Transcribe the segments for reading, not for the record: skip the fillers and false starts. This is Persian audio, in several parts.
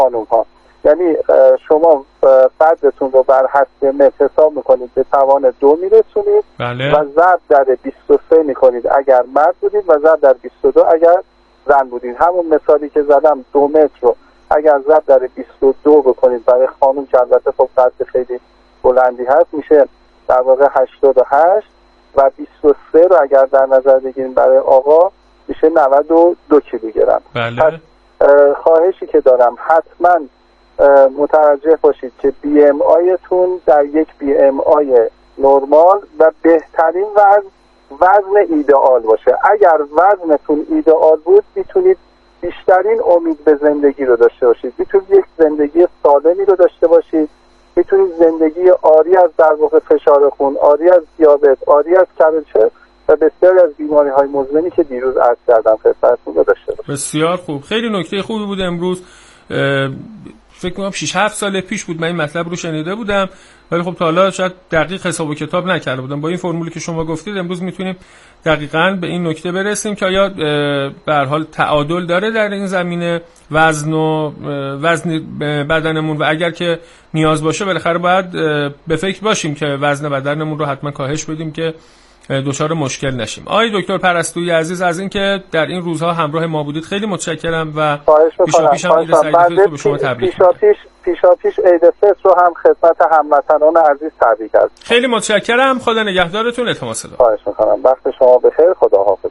خانم ها. یعنی شما قدرتون رو بر حسب متر حساب میکنید، به توان 2 میرسونید و ضرب در 23 میکنید اگر مرد بودید و ضرب در 22 اگر زن بودید. همون مثالی که زدم 2 متر رو اگر ضرب در 22 بکنید برای خانم که البته خب قد خیلی بلندی هست میشه در واقع 88 و 23 رو اگر در نظر بگیریم برای آقا میشه 92 کیلوگرم. بله. خواهشی که دارم حتما متوجه باشید که بی ام آیتون در یک بی ام آی نرمال و بهترین وزن ایدئال باشه. اگر وزنتون ایدئال بود میتونید بیشترین امید به زندگی رو داشته باشید، میتونید یک زندگی سالمی رو داشته باشید، میتونید زندگی آری از در واقع فشار خون، آری از دیابت، آری از کبد و بسیاری از بیماری‌های مزمنی که دیروز عرض کردم خدمتتون رو داشته باشید. بسیار خوب، خیلی نکته خوبی بود. امروز فکر کنم 6-7 سال پیش بود من این مطلب رو شنیده بودم، ولی خب تا حالا شاید دقیق حساب و کتاب نکرده بودم. با این فرمولی که شما گفتید امروز میتونیم دقیقاً به این نکته برسیم که آیا به هر حال تعادل داره در این زمینه وزن بدنمون و اگر که نیاز باشه بالاخره باید به فکر باشیم که وزن بدنمون رو حتما کاهش بدیم که دچار مشکل نشیم. آقای دکتر پرستویی عزیز از این که در این روزها همراه ما بودید خیلی متشکرم و پیشاپیش هم عید سعید فطر رو به شما تبریک میگم. پیشاپیش عید فطر رو هم خدمت هموطنان عزیز تبریک هست. خیلی متشکرم. خدا نگهدارتون. التماس دارم. خواهش می‌کنم. وقت شما بخیر. خدا حافظ.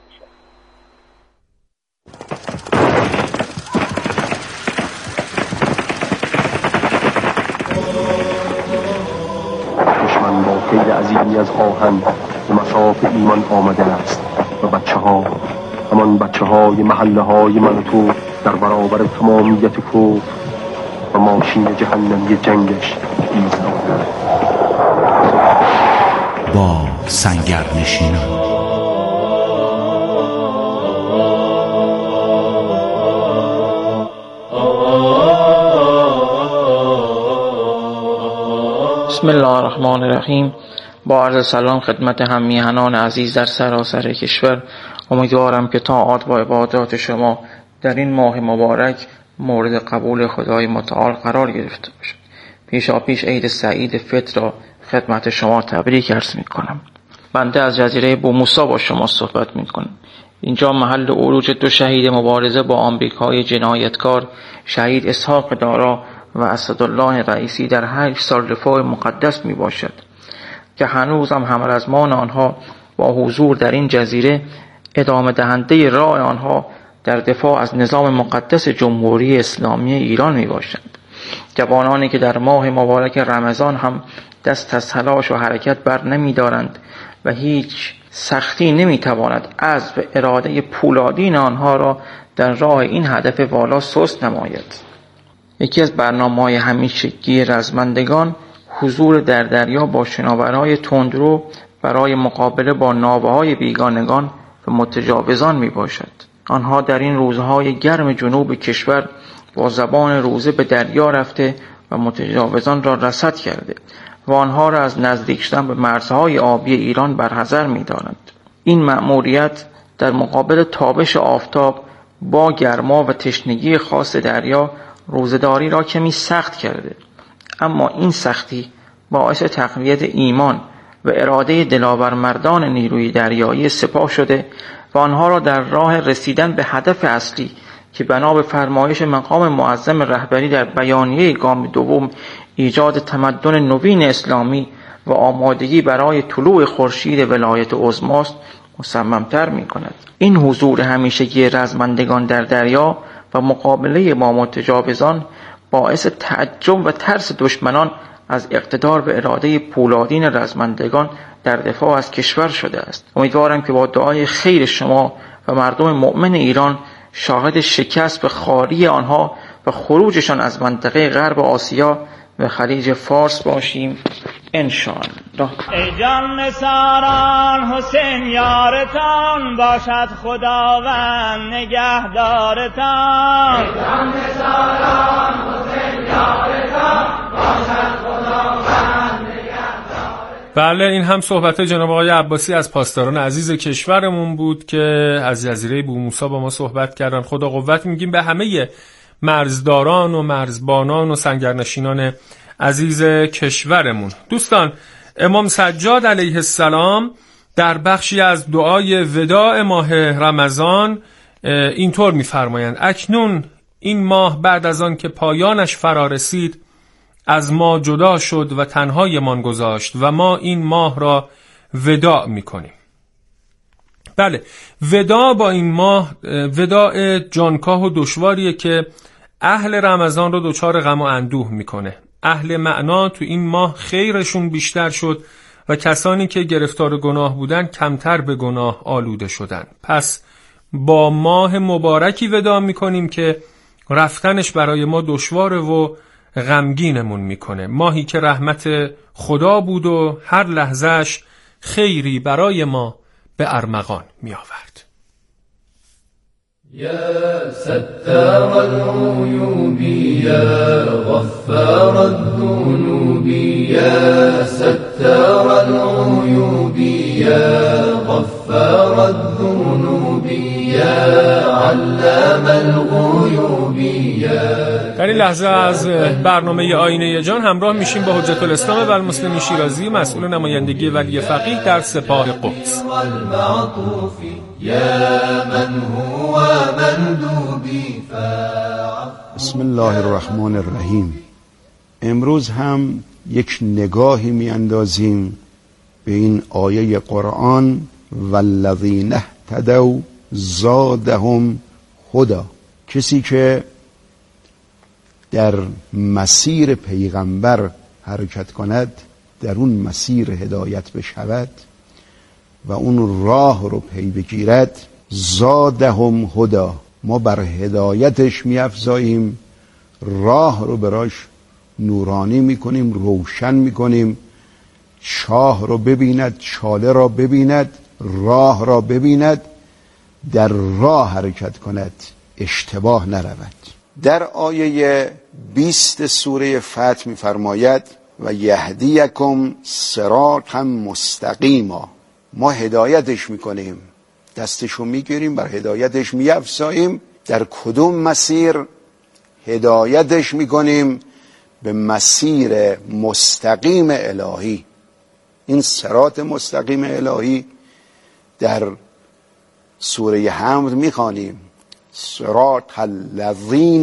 دشمن با خیل عظیمی از آهن به مصاف ایمان آمده است و همان بچه های محله های من و تو در برابر تمامیت کفر و ماشین جهنمی جنگش ایستادند. با سنگرنشینان بسم الله الرحمن الرحیم. با عرض سلام خدمت هم میهنان عزیز در سراسر کشور. امیدوارم که طاعات و عبادات شما در این ماه مبارک مورد قبول خدای متعال قرار گرفته باشد. پیشاپیش عید سعید فطر را خدمت شما تبریک عرض میکنم. بنده از جزیره بوموسا با شما صحبت میکنم. اینجا محل عروج 2 شهید مبارزه با آمریکای جنایتکار، شهید اسحاق دارا و اسدالله رئیسی در 8 سال رفاه مقدس می باشد که هنوز هم همرزمان آنها با حضور در این جزیره ادامه دهنده راه آنها در دفاع از نظام مقدس جمهوری اسلامی ایران می باشند. جوانانی که در ماه مبارک رمضان هم دست از تلاش و حرکت بر نمی دارند و هیچ سختی نمی تواند عزم اراده پولادین آنها را در راه این هدف والا سست نماید. یکی از برنامه‌های همیشگی رزمندگان حضور در دریا با شناورهای تندرو برای مقابله با ناوه‌های بیگانگان و متجاوزان می باشد. آنها در این روزهای گرم جنوب کشور با زبان روزه به دریا رفته و متجاوزان را رصد کرده و آنها را از نزدیک شدن به مرزهای آبی ایران برحذر می دارند. این مأموریت در مقابل تابش آفتاب با گرما و تشنگی خاص دریا روزداری را کمی سخت کرده، اما این سختی باعث تقویت ایمان و اراده دلاور مردان نیروی دریایی سپاه شده و آنها را در راه رسیدن به هدف اصلی که بنا به فرمایش مقام معظم رهبری در بیانیه گام دوم ایجاد تمدن نوین اسلامی و آمادگی برای طلوع خورشید ولایت عظمی است مصمم‌تر می‌کند. این حضور همیشگی رزمندگان در دریا و مقابله با متجاوزان باعث تعجب و ترس دشمنان از اقتدار و اراده پولادین رزمندگان در دفاع از کشور شده است. امیدوارم که با دعای خیر شما و مردم مؤمن ایران شاهد شکست به خاری آنها و خروجشان از منطقه غرب آسیا و خلیج فارس باشیم انشاءالله. ای جان نثاران حسین یارتان باشد خداوند نگهدارتان. ای جان نثاران حسین یارتان باشد خداوند نگهدارتان. بله، این هم صحبت جناب آقای عباسی از پاسداران عزیز کشورمون بود که از جزیره بوموسا با ما صحبت کردن. خدا قوت میگیم به همه مرزداران و مرزبانان و سنگرنشینان عزیز کشورمون. دوستان، امام سجاد علیه السلام در بخشی از دعای وداع ماه رمضان اینطور می‌فرمایند: اکنون این ماه بعد از آن که پایانش فرا رسید از ما جدا شد و تنهایمان گذاشت و ما این ماه را وداع می‌کنیم. بله، وداع با این ماه وداع جانکاه و دشواریه که اهل رمضان رو دچار غم و اندوه میکنه. اهل معنا تو این ماه خیرشون بیشتر شد و کسانی که گرفتار گناه بودن کمتر به گناه آلوده شدن. پس با ماه مبارکی وداع میکنیم که رفتنش برای ما دشواره و غمگینمون میکنه. ماهی که رحمت خدا بود و هر لحظهش خیری برای ما به ارمغان می آورد. یا ستار العیوب یا غفار الذنوب یا ستار العیوب یا غفار الذنوب یا علام الغیوب. در این لحظه از برنامه آینه جان همراه میشیم با حجت الاسلام و المسلمین شیرازی، مسئول نمایندگی ولی فقیه در سپاه قدس. بسم الله الرحمن الرحیم. امروز هم یک نگاهی میاندازیم به این آیه قرآن: والذین اهتدوا زادهم هدی. کسی که در مسیر پیغمبر حرکت کند، در اون مسیر هدایت بشود و اون راه رو پی بگیرد، زادهم هدی، ما بر هدایتش میافزاییم، راه رو براش نورانی میکنیم، روشن میکنیم، چاه رو ببیند، چاله را ببیند، راه را ببیند، در راه حرکت کند، اشتباه نرود. در آیه 20 سوره فتح می‌فرماید: و یهدیکم صراطا مستقیما. ما هدایتش میکنیم، دستشو میگیریم، بر هدایتش میافزاییم. در کدوم مسیر هدایتش میکنیم؟ به مسیر مستقیم الهی. این صراط مستقیم الهی در سوره حمد میخوانیم: صراط الذین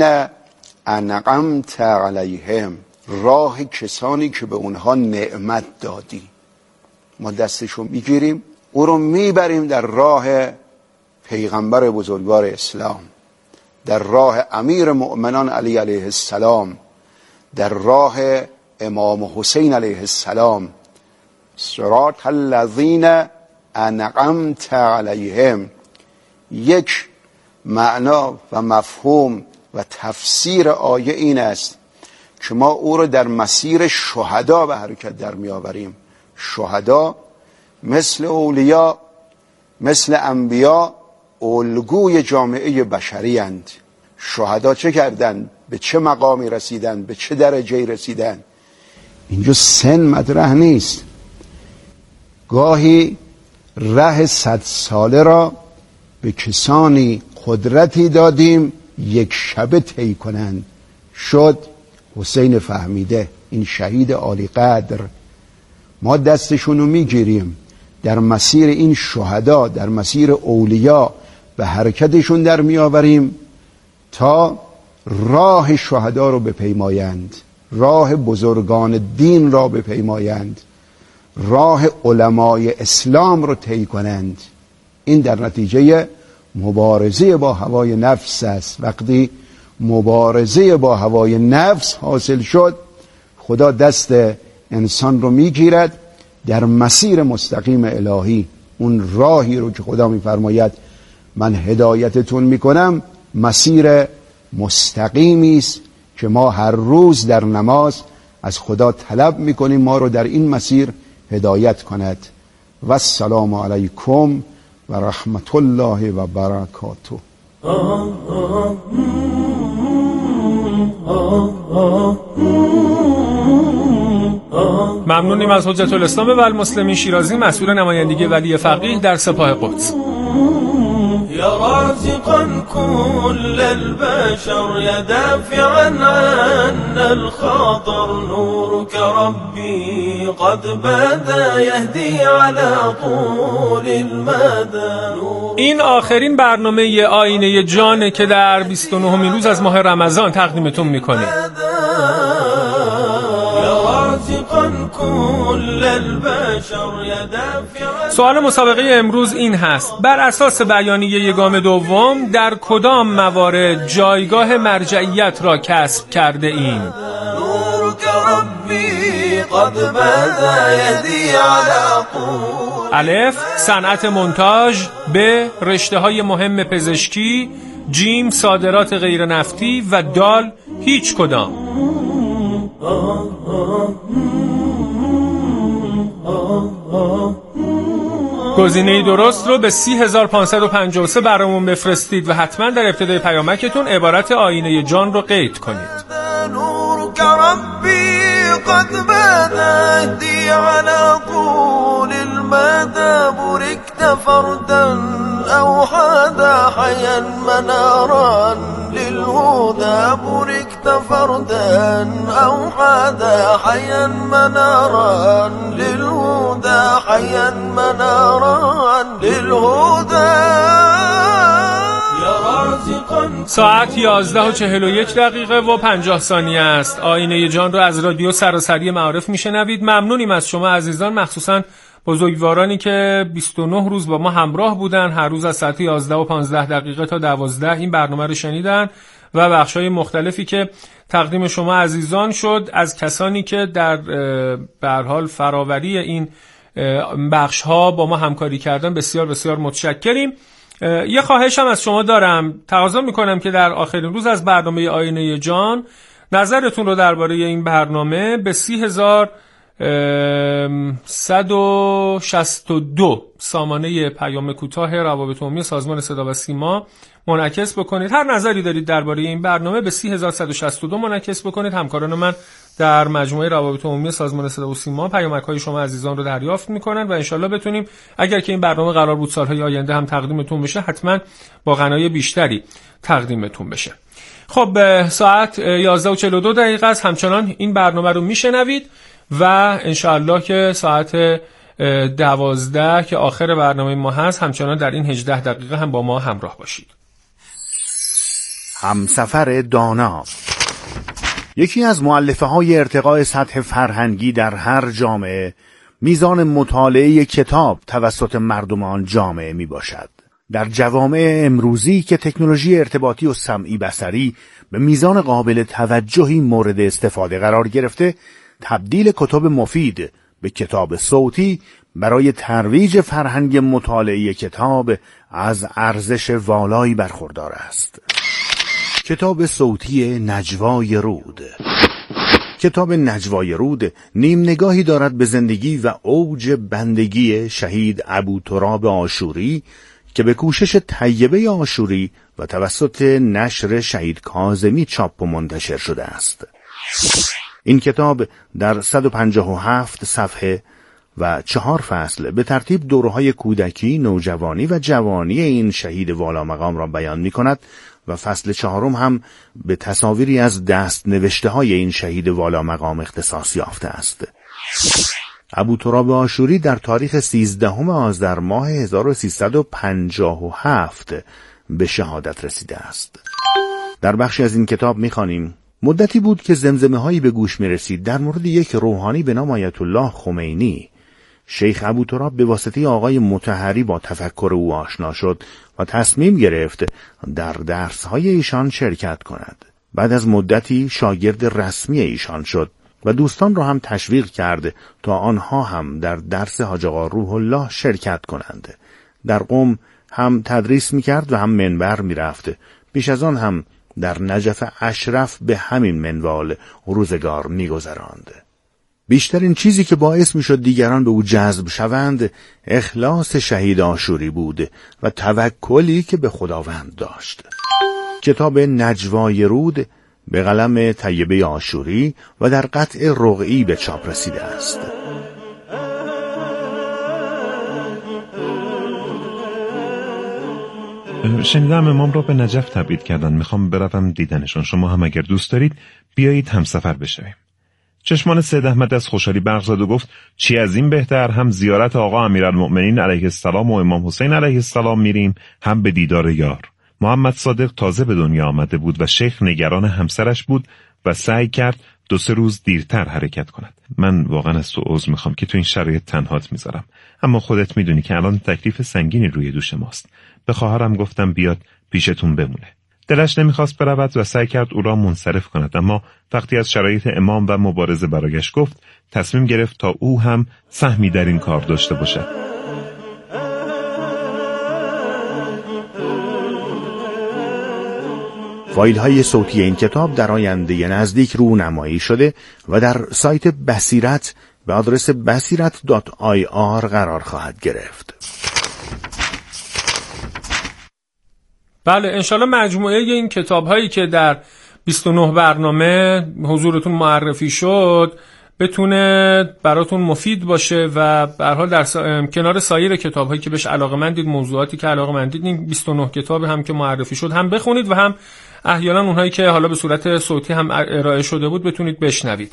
انعمت علیهم، راه کسانی که به اونها نعمت دادی. ما دستشو میگیریم، او رو میبریم در راه پیغمبر بزرگوار اسلام، در راه امیر مؤمنان علی علیه السلام، در راه امام حسین علیه السلام. صراط الذین انعمت علیهم. یک معنا و مفهوم و تفسیر آیه این است که ما او رو در مسیر شهدا به حرکت در می آوریم. شهدا مثل اولیا، مثل انبیا، الگوی جامعه بشری اند. شهدا چه کردند؟ به چه مقامی رسیدند؟ به چه درجه رسیدند؟ اینجا سن مطرح نیست. گاهی ره 100 ساله را به کسانی قدرتی دادیم یک شبه طی کنند. شد حسین فهمیده، این شهید عالی قدر. ما دستشونو میگیریم، در مسیر این شهدا، در مسیر اولیا به حرکتشون در میآوریم تا راه شهدا رو بپیمایند، راه بزرگان دین را بپیمایند، راه علمای اسلام رو طی کنند. این در نتیجه مبارزه با هوای نفس است. وقتی مبارزه با هوای نفس حاصل شد، خدا دست انسان رو میگیرد در مسیر مستقیم الهی. اون راهی رو که خدا میفرماید من هدایتتون میکنم، مسیر مستقیمی است که ما هر روز در نماز از خدا طلب میکنیم ما رو در این مسیر هدایت کند. و السلام علیکم و رحمت الله و برکاته. ممنونیم از حجت الاسلام و المسلمین شیرازی، مسئول نمایندگی ولی فقیه در سپاه قدس. يا رازقا كل البشر يا دافعا عنا الخطر نورك ربي قد بدا يهدي على طول المدى. این آخرین برنامه آینه جان که در 29مین روز از ماه رمضان تقدیمتون میکنه. سوال مسابقه امروز این هست: بر اساس بیانیه گام دوم در کدام موارد جایگاه مرجعیت را کسب کرده ایم؟ الف صنعت مونتاژ، ب رشته‌های مهم پزشکی، جیم صادرات غیر نفتی و دال هیچ کدام. گزینه درست رو به 30553 برامون بفرستید و حتما در ابتدای پیامکتون عبارت آینه جان رو قید کنید. نورك ربي قد بدا يهدي على طول المدى بركت فردا أو حدا حيا منارا للهدى بركت فردا أو حدا حيا منارا للهدى حيا منارا للهدى. ساعت 11:41 و 50 ثانیه است. آینه جان رو از رادیو سراسری معارف میشنوید. ممنونیم از شما عزیزان، مخصوصا بزرگوارانی که 29 روز با ما همراه بودن. هر روز از ساعت 11:15 تا 12 این برنامه رو شنیدن و بخشای مختلفی که تقدیم شما عزیزان شد از کسانی که در به هر حال فراوری این بخش ها با ما همکاری کردن بسیار بسیار متشکریم. یه خواهش هم ازشما دارم، تقاضا میکنم که در آخرین روز از برنامه آینه جان نظرتون رو درباره این برنامه به 30162 سامانه پیام کوتاه روابط عمومی سازمان صدا و سیما منعکس بکنید. هر نظری دارید درباره این برنامه به 30162 منعکس بکنید. همکاران من در مجموعه روابط عمومی سازمان صدا و سیما پیامک‌های شما عزیزان رو دریافت می‌کنن و انشالله بتونیم اگر که این برنامه قرار بود سال‌های آینده هم تقدیمتون بشه حتما با غنای بیشتری تقدیمتون بشه. خب ساعت 11:42 است. همچنان این برنامه رو میشنوید و انشالله که ساعت 12 که آخر برنامه ما هست همچنان در این 18 دقیقه هم با ما همراه باشید. همسفر دانا یکی از مؤلفه‌های ارتقاء سطح فرهنگی در هر جامعه میزان مطالعه کتاب توسط مردم آن جامعه می باشد. در جوامع امروزی که تکنولوژی ارتباطی و سمعی بصری به میزان قابل توجهی مورد استفاده قرار گرفته، تبدیل کتب مفید به کتاب صوتی برای ترویج فرهنگ مطالعه کتاب از ارزش والایی برخوردار است. کتاب صوتی نجوای رود. کتاب نجوای رود نیم نگاهی دارد به زندگی و اوج بندگی شهید ابوتراب عاشوری که به کوشش طیبه عاشوری و توسط نشر شهید کاظمی چاپ و منتشر شده است. این کتاب در 157 صفحه و 4 فصل به ترتیب دوره‌های کودکی، نوجوانی و جوانی این شهید والا مقام را بیان می‌کند و فصل 4 هم به تصاویری از دست نوشته های این شهید والا مقام اختصاص یافته است. ابوتراب عاشوری در تاریخ 13 آذر ماه 1357 به شهادت رسیده است. در بخشی از این کتاب می‌خوانیم: مدتی بود که زمزمه هایی به گوش می رسید در مورد یک روحانی به نام آیت الله خمینی. شیخ ابوتراب به واسطه آقای مطهری با تفکر او آشنا شد و تصمیم گرفت در درس‌های ایشان شرکت کند. بعد از مدتی شاگرد رسمی ایشان شد و دوستان را هم تشویق کرد تا آنها هم در درس حاج آقا روح الله شرکت کنند. در قم هم تدریس می‌کرد و هم منبر می‌رفت. پیش از آن هم در نجف اشرف به همین منوال روزگار می‌گذراند. بیشترین چیزی که باعث می‌شد دیگران به او جذب شوند اخلاص شهید عاشوری بود و توکلی که به خداوند داشت. کتاب نجوای رود به قلم طیبه عاشوری و در قطع رقعی به چاپ رسیده است. شنیدم امام را به نجف تبعید کردن. میخوام بروم دیدنشون. شما هم اگر دوست دارید بیایید همسفر بشویم. چشمان سید احمد از خوشحالی برق زد و گفت چی از این بهتر، هم زیارت آقا امیرالمؤمنین علیه السلام و امام حسین علیه السلام میریم، هم به دیدار یار. محمد صادق تازه به دنیا آمده بود و شیخ نگران همسرش بود و سعی کرد 2-3 روز دیرتر حرکت کند. من واقعا از تو عذر میخوام که تو این شرایط تنهات میذارم، اما خودت میدونی که الان تکلیف سنگینی روی دوش ماست. به خواهرم گفتم بیاد پیشتون بمونه. دلش نمیخواست برود و سعی کرد او را منصرف کند، اما وقتی از شرایط امام و مبارزه برایش گفت، تصمیم گرفت تا او هم سهمی در این کار داشته باشد. فایل های صوتی این کتاب در آینده نزدیک رونمایی شده و در سایت بصیرت به آدرس basirat.ir قرار خواهد گرفت. بله، انشالله مجموعه این کتاب هایی که در 29 برنامه حضورتون معرفی شد بتونه براتون مفید باشه و به هر حال در کنار سایر کتاب هایی که بهش علاقه‌مندید، موضوعاتی که علاقه‌مندید، این 29 کتاب هم که معرفی شد هم بخونید و هم احیانا اونهایی که حالا به صورت صوتی هم ارائه شده بود بتونید بشنوید.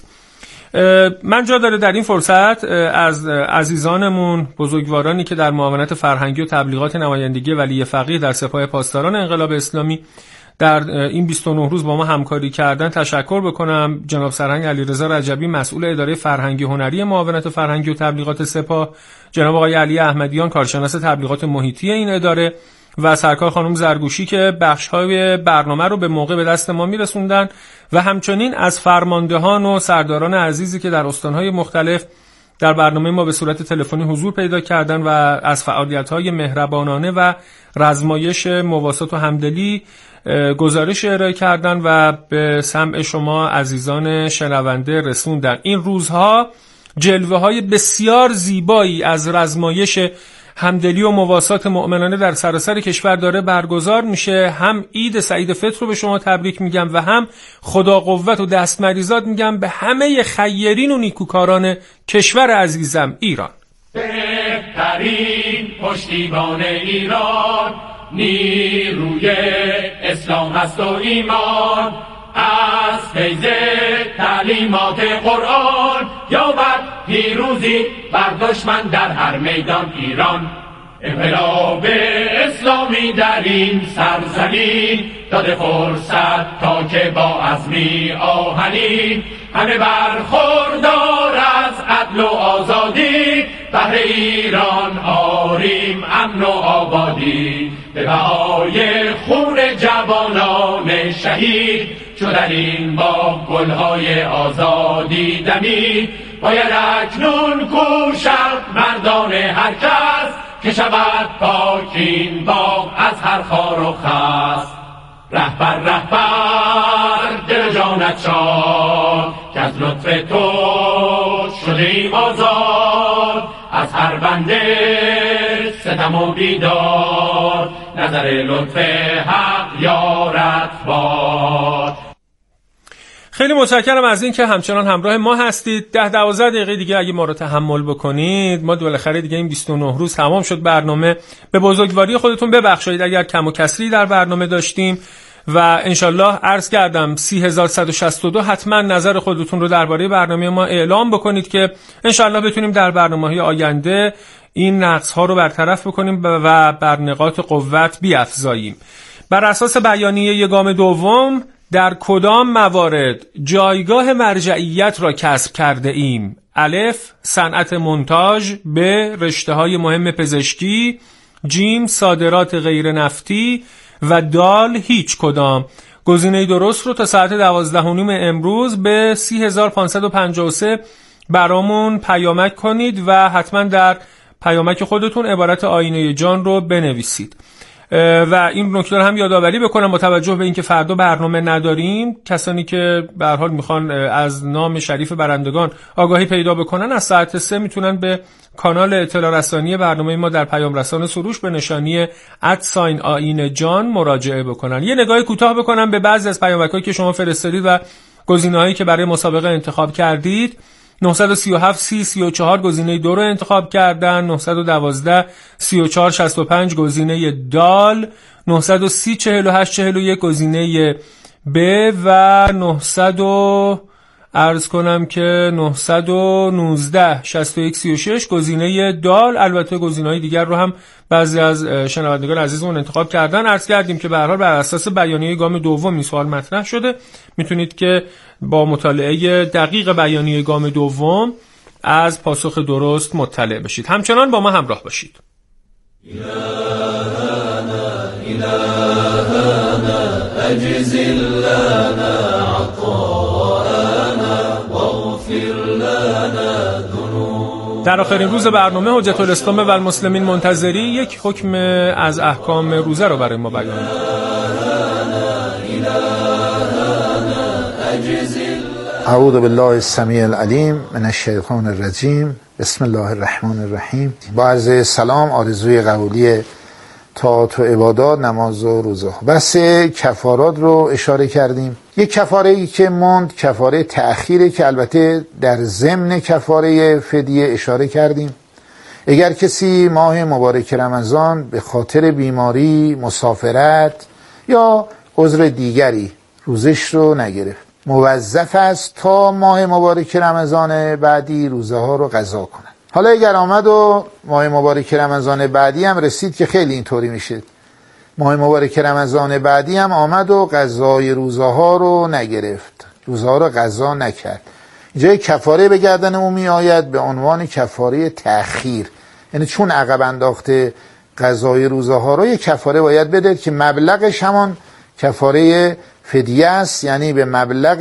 من جا داره در این فرصت از عزیزانمون، بزرگوارانی که در معاونت فرهنگی و تبلیغات نمایندگی ولی فقیه در سپاه پاسداران انقلاب اسلامی در این 29 روز با ما همکاری کردن تشکر بکنم. جناب سرهنگ علیرضا رجبی مسئول اداره فرهنگی هنری معاونت فرهنگی و تبلیغات سپاه، جناب آقای علی احمدیان کارشناس تبلیغات محیطی این اداره و سرکار خانم زرگوشی که بخش‌های برنامه رو به موقع به دست ما میرسوندن و همچنین از فرماندهان و سرداران عزیزی که در استان‌های مختلف در برنامه ما به صورت تلفنی حضور پیدا کردن و از فعالیت‌های مهربانانه و رزمایش مواسات و همدلی گزارش ارائه کردن و به سمع شما عزیزان شنونده رسوندن. این روزها جلوه‌های بسیار زیبایی از رزمایش همدلی و مواسات مؤمنانه در سراسر کشور داره برگزار میشه. هم عید سعید فطر رو به شما تبریک میگم و هم خدا قوت و دستمریزاد میگم به همه خیرین و نیکوکاران کشور عزیزم ایران. بهترین پشتیبان ایران نیروی اسلام است و ایمان، از فیض تعلیمات قرآن یابد پیروزی بر دشمن در هر میدان ایران. انقلاب اسلامی در این سرزمین داده فرصت تا که با عزمی آهنین همه برخوردار از عدل و آزادی، بهر ایران آریم امن و آبادی. به بهای خون جوانان شهید چو در این باغ گلهای آزادی دمید، باید اکنون کوشد مردان هر کس که شود پاک این باغ از هر خار و خس. رهبر دل جانت شاد که از لطف تو شده ایم آزاد، از هر بنده ستم و بیدار نظر لطف حق یارت باد. خیلی متشکرم از این که همچنان همراه ما هستید. 10-12 دقیقه دیگه اگه ما رو تحمل بکنید، ما بالاخره دیگه این 29 روز تمام شد برنامه. به بزرگواری خودتون ببخشید اگر کم و کسری در برنامه داشتیم و انشالله عرض کردم 30162 حتما نظر خودتون رو درباره برنامه ما اعلام بکنید که انشالله بتونیم در برنامه‌های آینده این نقص‌ها رو برطرف بکنیم و بر نقاط قوت بیفزاییم. بر اساس بیانیه گام دوم در کدام موارد جایگاه مرجعیت را کسب کرده ایم؟ الف صنعت مونتاژ، ب رشته‌های مهم پزشکی، جیم صادرات غیر نفتی و دال هیچ کدام. گزینه درست رو تا ساعت 12:30 امروز به 30553 برامون پیامک کنید و حتما در پیامک خودتون عبارت آینه جان رو بنویسید. و این نکته رو هم یادآوری بکنم با توجه به اینکه فردا برنامه نداریم، کسانی که به هر حال میخوان از نام شریف برندگان آگاهی پیدا بکنن از ساعت 3 میتونن به کانال اطلاع رسانی برنامه ما در پیام رسان سروش به نشانی @آیین جان مراجعه بکنن. یه نگاهی کوتاه بکنم به بعضی از پیامک‌هایی که شما فرستادید و گزینه‌هایی که برای مسابقه انتخاب کردید. 937 3034 گزینه 2 رو انتخاب کردن، 912 3465 گزینه دال، 930 48 41 گزینه ب و 900 عرض کنم که 919 61 36 گزینه دال. البته گزینه‌های دیگر رو هم بعضی از شنوندگان عزیزمون انتخاب کردن. عرض کردیم که به هر حال بر اساس بیانیه گام دوم این سوال مطرح شده. میتونید که با مطالعه دقیق بیانیه گام دوم از پاسخ درست مطلع بشید. همچنان با ما همراه باشید. أجزل لنا عطاءنا واغفر لنا ذنوبنا. در آخرین روز برنامه حجت الاسلام و المسلمین منتظری یک حکم از احکام روزه رو برای ما بیان می‌کنه. اعوذ بالله السمیع العلیم من الشیطان الرجیم. بسم الله الرحمن الرحیم. با عرض سلام، آرزوی قبولی طاعات و عبادات، نماز و روزه. بحث کفارات رو اشاره کردیم. یک کفاره ای که موند کفاره تأخیره که البته در ضمن کفاره فدیه اشاره کردیم. اگر کسی ماه مبارک رمضان به خاطر بیماری، مسافرت یا عذر دیگری روزش رو نگرفت، موظف است تا ماه مبارک رمضان بعدی روزه ها رو قضا کنه. حالا اگر آمد و ماه مبارک رمضان بعدی هم رسید که خیلی اینطوری میشه، ماه مبارک رمضان بعدی هم آمد و قضای روزه ها رو نگرفت، روزه ها رو قضا نکرد، اینجا کفاره به گردن او می آید به عنوان کفاره تأخیر. یعنی چون عقب انداخته قضای روزه ها رو، یک کفاره باید بده که مبلغش همان کفاره فدیه است، یعنی به مبلغ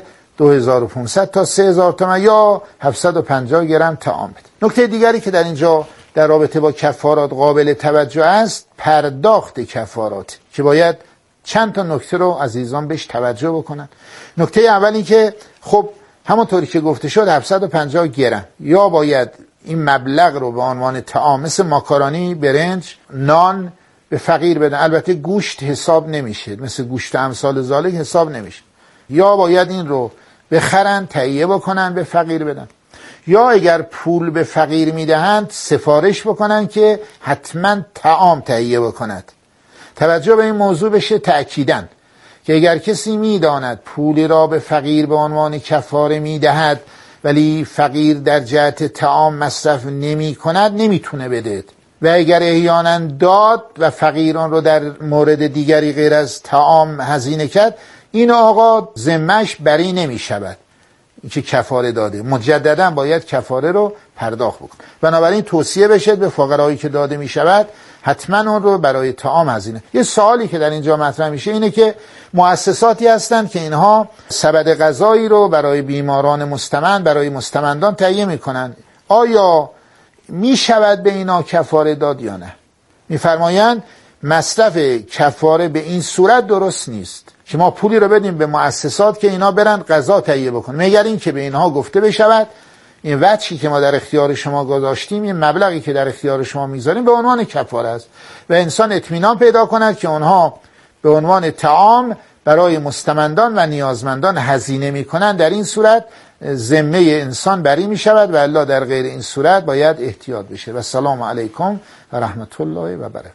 2500 تا 3000 تومان یا 750 گرم طعام بده. نکته دیگری که در اینجا در رابطه با کفارات قابل توجه است، پرداخت کفارات که باید چند تا نکته رو عزیزان بهش توجه بکنن. نکته اول این که خب همونطوری که گفته شد 750 گرم یا باید این مبلغ رو به عنوان طعام مثل ماکارونی، برنج، نان به فقیر بدن. البته گوشت حساب نمیشه، مثل گوشت امثال ذالک حساب نمیشه. یا باید این رو بخرن، تهیه بکنن، به فقیر بدن. یا اگر پول به فقیر میدهند سفارش بکنن که حتما طعام تهیه بکند. توجه به این موضوع بشه تأکیدن که اگر کسی میداند پولی را به فقیر به عنوان کفاره میدهد ولی فقیر در جهت طعام مصرف نمی کند، نمیتونه بده. و اگر احیانا داد و فقیران رو در مورد دیگری غیر از طعام هزینه کرد، این آقا ذمه‌اش بری نمی شود که کفاره داده، مجددا باید کفاره رو پرداخت بکن. بنابراین توصیه بشه به فقرایی که داده می شود حتما اون رو برای طعام هزینه. یه سوالی که در اینجا مطرح میشه اینه که مؤسساتی هستند که اینها سبد غذایی رو برای بیماران مستمند، برای مستمندان تهیه میکنن. آیا می شود به اینا کفاره داد یا نه؟ میفرمایند مصرف کفاره به این صورت درست نیست که ما پولی رو بدیم به مؤسسات که اینا برن غذا تهیه بکنن، مگر این که به اینها گفته بشود این وجهی که ما در اختیار شما گذاشتیم، این مبلغی که در اختیار شما میذاریم به عنوان کفاره است و انسان اطمینان پیدا کند که اونها به عنوان طعام برای مستمندان و نیازمندان هزینه میکنن. در این صورت ذمه انسان بری میشود و الا در غیر این صورت باید احتیاط بشه. و السلام علیکم و رحمت الله و برکاته.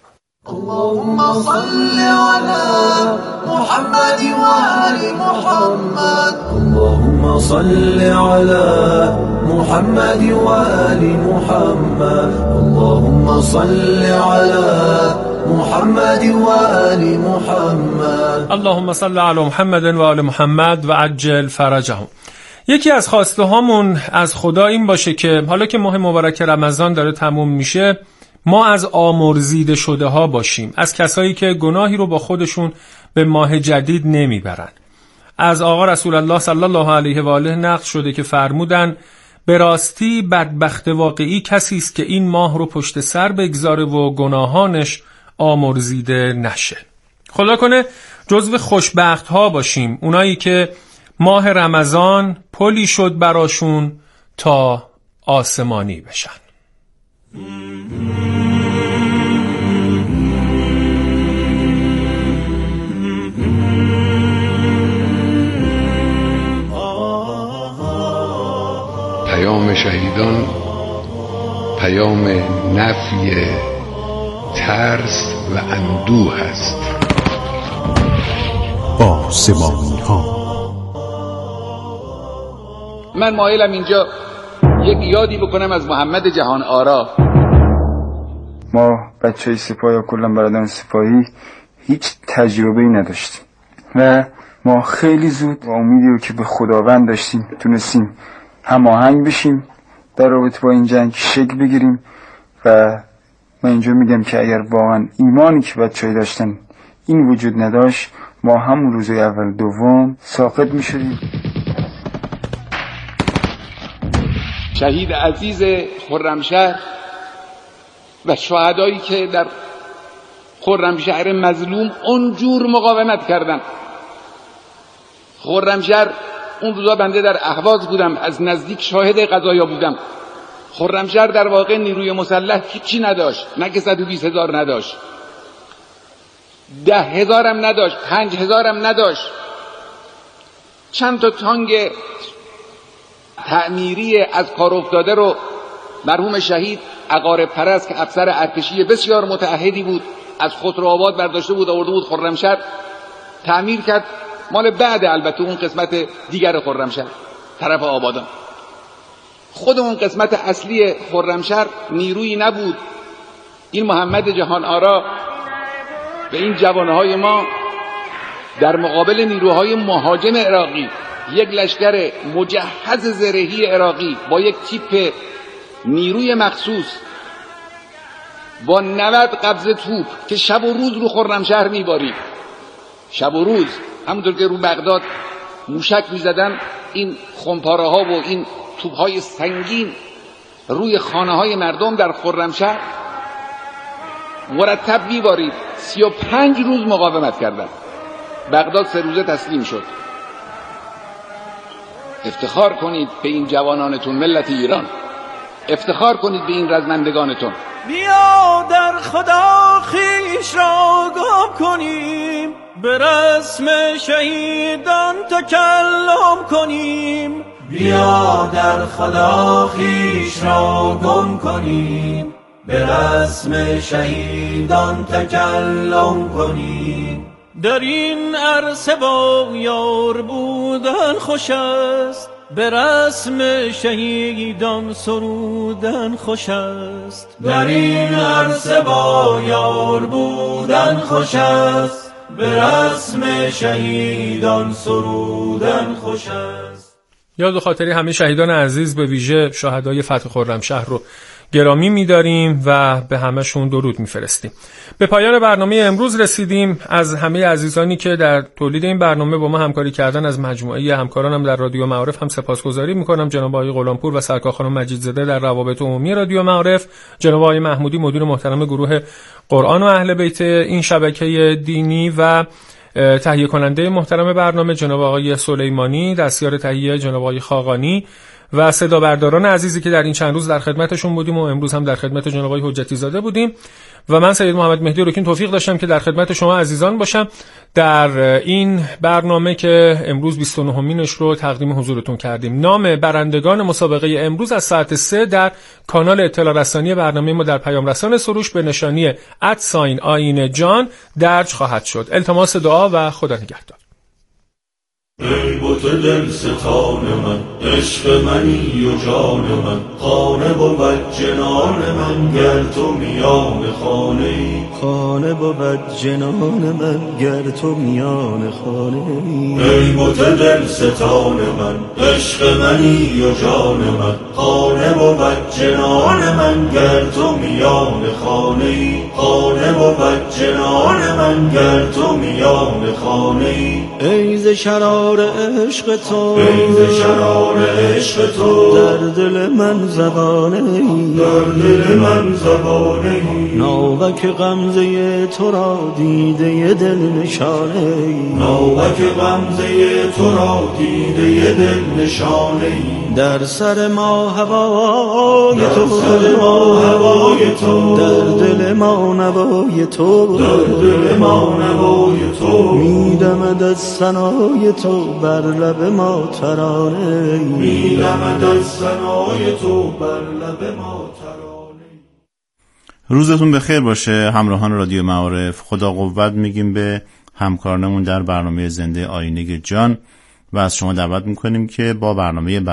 اللهم صل على محمد وآل محمد. اللهم صل على محمد وآل محمد. اللهم صل على محمد وآل محمد. اللهم صل على محمد و آل محمد و عجل فرجهم. یکی از خواسته هامون از خدا این باشه که حالا که ماه مبارک رمضان داره تموم میشه، ما از آمرزیده شده ها باشیم، از کسایی که گناهی رو با خودشون به ماه جدید نمیبرن. از آقا رسول الله صلی الله علیه و آله نقل شده که فرمودن به راستی بدبخت واقعی کسی است که این ماه رو پشت سر بگذاره و گناهانش آمرزیده نشه. خدا کنه جزو خوشبخت ها باشیم، اونایی که ماه رمضان پلی شد براشون تا آسمانی بشن. پیام شهیدان پیام نفی ترس و اندوه است. آسمانی ها. من مایلم اینجا یک یادی بکنم از محمد جهان آرا. ما بچه های سپاهی و کلا برادران سپاهی هیچ تجربه‌ای نداشتیم و ما خیلی زود با امیدی رو که به خداوند داشتیم تونستیم هماهنگ بشیم در رابطه با این جنگ، شکل بگیریم. و من اینجا میگم که اگر واقعا ایمانی که بچه‌ها داشتن این وجود نداشت، ما همون روزای اول دوم ساقط میشدیم. شهید عزیز خرمشهر و شهدایی که در خرمشهر مظلوم اونجور مقاومت کردن. خرمشهر اون روزا بنده در اهواز بودم، از نزدیک شاهد قضایا بودم. خرمشهر در واقع نیروی مسلح هیچی نداشت، نه که 120,000 نداشت، 10,000 هم نداشت، 5,000 هم نداشت. چند تا تانک تعمیری از کار افتاده رو مرحوم شهید عقارب پرست که افسر ارتشی بسیار متعهدی بود از خسروآباد برداشته بود آورده بود خرمشهر تعمیر کرد. مال بعد البته اون قسمت دیگر خرمشهر طرف آبادان. خود اون قسمت اصلی خرمشهر نیرویی نبود. این محمد جهان آرا و این جوانهای ما در مقابل نیروهای مهاجم عراقی، یک لشکر مجهز زرهی عراقی با یک تیپ نیروی مخصوص با 90 قبضه توپ که شب و روز رو خرمشهر میبارید، شب و روز همونطور که رو بغداد موشک میزدن، این خمپاره ها و این توپ های سنگین روی خانه های مردم در خرمشهر مرتب میبارید. 35 روز مقاومت کردن. بغداد 3 روزه تسلیم شد. افتخار کنید به این جوانانتون ملت ایران، افتخار کنید به این رزمندگانتون. بیا در خدا خویش را گم کنیم، به رسم شهیدان تکلم کنیم. بیا در خدا خویش را گم کنیم، به رسم شهیدان تکلم کنیم. در این عرصه با یار بودن خوش است، به رسم شهیدان سرودن خوش است. در این عرصه با یار بودن خوش است، به رسم شهیدان سرودن خوش است. یاد و خاطری همه شهیدان عزیز به ویژه شهدای فتح خرمشهر رو گرامی می‌داریم و به همه‌شون درود می‌فرستیم. به پایان برنامه امروز رسیدیم. از همه عزیزانی که در تولید این برنامه با ما همکاری کردن، از مجموعه همکارانم در رادیو معارف هم سپاسگزاری می‌کنم. جناب آقای غلامپور و سرکار خانم مجیدزاده در روابط عمومی رادیو معارف، جناب آقای محمودی مدیر محترم گروه قرآن و اهل بیت این شبکه دینی و تهیه کننده محترم برنامه جناب آقای سلیمانی، دستیار تهیه جناب آقای خاقانی و صدا برداران عزیزی که در این چند روز در خدمتشون بودیم و امروز هم در خدمت جناب آقای حجتی زاده بودیم و من سید محمد مهدی رکین توفیق داشتم که در خدمت شما عزیزان باشم در این برنامه که امروز 29مینش رو تقدیم حضورتون کردیم. نام برندگان مسابقه امروز از ساعت 3 در کانال اطلاع رسانی برنامه ما در پیام رسان سروش به نشانی @آیین جان درج خواهد شد. التماس دعا و خدا نگهدار. ای بت دل ستان من، عشق منی و جان من، خانه بود جنان من گر تو میان خانه ای. خانه بود جنان من گر تو میان خانه ای. ای بت دل ستان من، عشق منی و جان من، خانه بود جنان من گر تو میان خانه ای. خانه بود جنان من گر تو میان خانه ای. ای ز شرار عشق تو، ای ز شرار عشق تو، در دل من زبانه ای، در دل من زبانه ای. ناوک غمزه تو را دیده دل نشانه ای، ناوک غمزه تو را دیده دل نشانه ای. در سر ما هوای در تو، سر ما هوای تو، در دل ما نوای تو، در دل ما نوای تو. میدمد از ثنای تو بر لب ما ترانه، میدمد از ثنای تو بر لب ما ترانه. روزتون بخیر باشه همراهان رادیو معارف. خدا قوت میگیم به همکارانمون در برنامه زنده آینه جان و از شما دعوت میکنیم که با برنامه